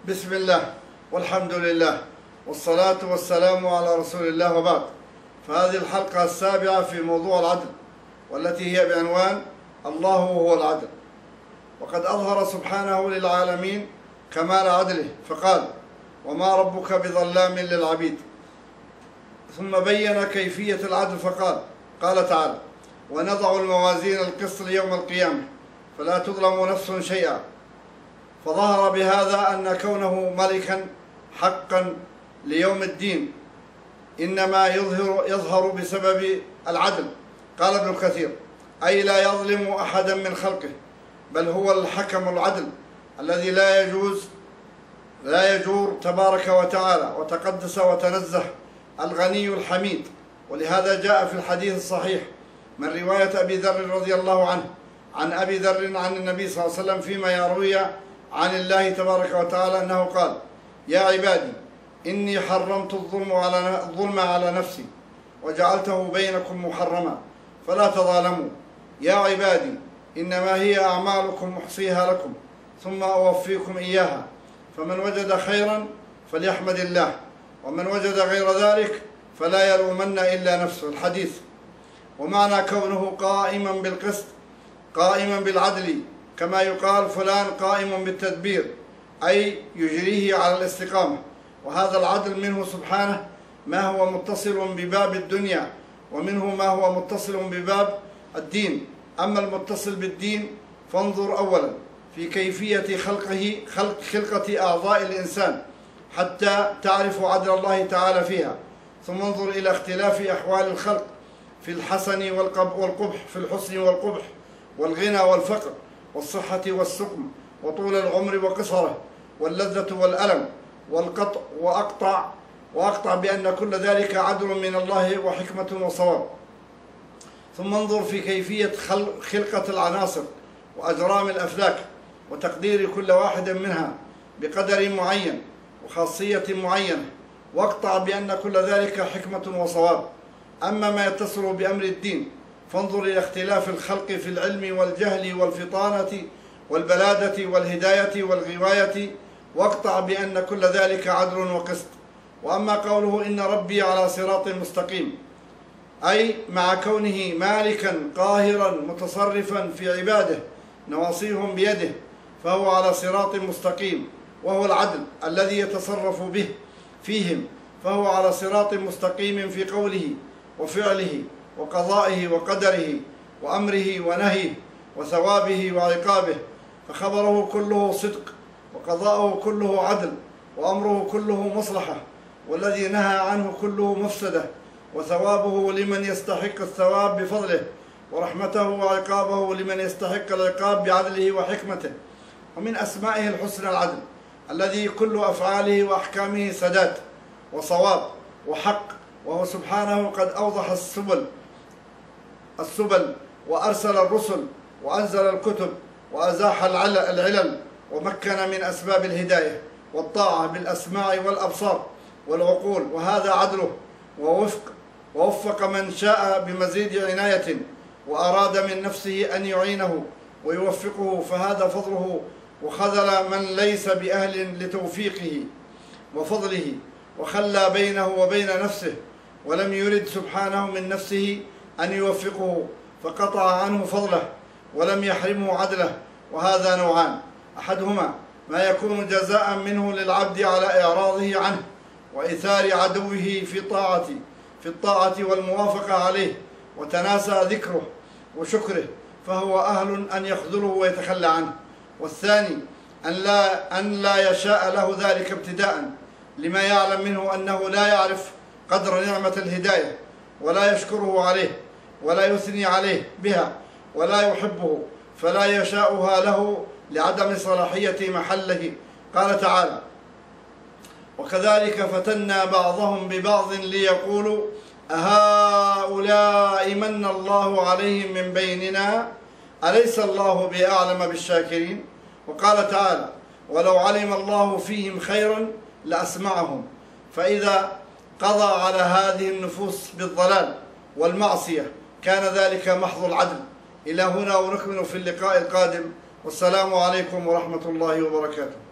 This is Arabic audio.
بسم الله والحمد لله والصلاة والسلام على رسول الله، وبعد. فهذه الحلقة السابعة في موضوع العدل، والتي هي بعنوان الله هو العدل. وقد أظهر سبحانه للعالمين كمال عدله فقال: وما ربك بظلام للعبيد. ثم بين كيفية العدل فقال: قال تعالى: ونضع الموازين القسط ليوم القيامة فلا تظلم نفس شيئا. فظهر بهذا أن كونه ملكا حقا ليوم الدين إنما يظهر بسبب العدل. قال ابن كثير: أي لا يظلم أحدا من خلقه، بل هو الحكم العدل الذي لا يجور تبارك وتعالى وتقدس وتنزه، الغني الحميد. ولهذا جاء في الحديث الصحيح من رواية أبي ذر رضي الله عنه عن أبي ذر عن النبي صلى الله عليه وسلم فيما يروي عن الله تبارك وتعالى أنه قال: يا عبادي إني حرمت الظلم على نفسي وجعلته بينكم محرما فلا تظالموا. يا عبادي إنما هي أعمالكم أحصيها لكم ثم أوفيكم إياها، فمن وجد خيرا فليحمد الله، ومن وجد غير ذلك فلا يلومن إلا نفسه. الحديث. ومعنى كونه قائما بالقسط قائما بالعدل، كما يقال فلان قائم بالتدبير، أي يجريه على الاستقامة. وهذا العدل منه سبحانه ما هو متصل بباب الدنيا، ومنه ما هو متصل بباب الدين. أما المتصل بالدين فانظر أولا في كيفية خلقة أعضاء الإنسان حتى تعرف عدل الله تعالى فيها، ثم انظر إلى اختلاف أحوال الخلق في الحسن والقبح، في الحسن والقبح، والغنى والفقر، والصحة والسقم، وطول العمر وقصره، واللذة والألم، والقطع وأقطع بأن كل ذلك عدل من الله وحكمة وصواب. ثم انظر في كيفية خلقة العناصر وأجرام الأفلاك وتقدير كل واحد منها بقدر معين وخاصية معينة، واقطع بأن كل ذلك حكمة وصواب. أما ما يتصل بأمر الدين فانظر إلى اختلاف الخلق في العلم والجهل والفطانة والبلادة والهداية والغواية، واقطع بأن كل ذلك عدل وقسط. وأما قوله إن ربي على صراط مستقيم، أي مع كونه مالكا قاهرا متصرفا في عباده نواصيهم بيده، فهو على صراط مستقيم، وهو العدل الذي يتصرف به فيهم، فهو على صراط مستقيم في قوله وفعله وقضائه وقدره وأمره ونهيه وثوابه وعقابه، فخبره كله صدق، وقضاؤه كله عدل، وأمره كله مصلحة، والذي نهى عنه كله مفسدة، وثوابه لمن يستحق الثواب بفضله، ورحمته وعقابه لمن يستحق العقاب بعدله وحكمته. ومن أسمائه الحسنى العدل، الذي كل أفعاله وأحكامه سداد وصواب وحق، وهو سبحانه قد أوضح السبل وأرسل الرسل وأنزل الكتب وأزاح العلل، ومكن من أسباب الهداية والطاعة بالأسماع والأبصار والعقول، وهذا عدله. ووفق من شاء بمزيد عناية وأراد من نفسه أن يعينه ويوفقه، فهذا فضله، وخذل من ليس بأهل لتوفيقه وفضله، وخلى بينه وبين نفسه، ولم يرد سبحانه من نفسه أن يوفقه فقطع عنه فضله ولم يحرمه عدله. وهذا نوعان: أحدهما ما يكون جزاء منه للعبد على إعراضه عنه وإثار عدوه في الطاعة والموافقة عليه، وتناسى ذكره وشكره، فهو أهل أن يخذله ويتخلى عنه. والثاني أن لا يشاء له ذلك ابتداء، لما يعلم منه أنه لا يعرف قدر نعمة الهداية، ولا يشكره عليه، ولا يثني عليه بها، ولا يحبه، فلا يشاءها له لعدم صلاحية محله. قال تعالى: وكذلك فتنا بعضهم ببعض ليقولوا أهؤلاء من الله عليهم من بيننا أليس الله بأعلم بالشاكرين. وقال تعالى: ولو علم الله فيهم خيرا لأسمعهم. فإذا قضى على هذه النفوس بالضلال والمعصية كان ذلك محض العدل. إلى هنا ونكمل في اللقاء القادم، والسلام عليكم ورحمة الله وبركاته.